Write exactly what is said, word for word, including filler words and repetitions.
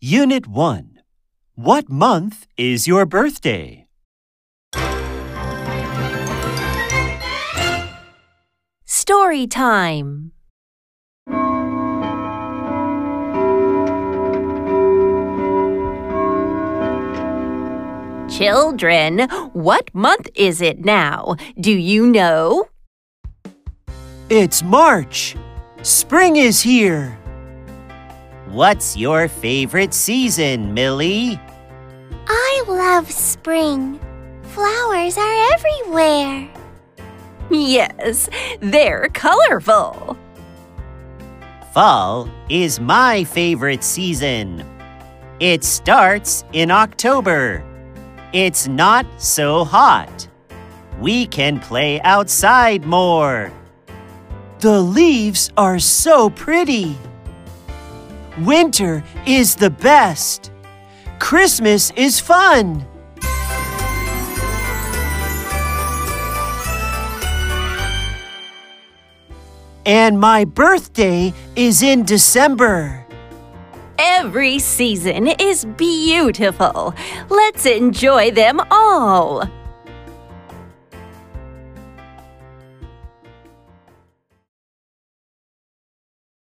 Unit one. What month is your birthday? Story time. Children, what month is it now? Do you know? It's March. Spring is here. What's your favorite season, Millie? I love spring. Flowers are everywhere. Yes, they're colorful. Fall is my favorite season. It starts in October. It's not so hot. We can play outside more. The leaves are so pretty. Winter is the best. Christmas is fun. And my birthday is in December. Every season is beautiful. Let's enjoy them all.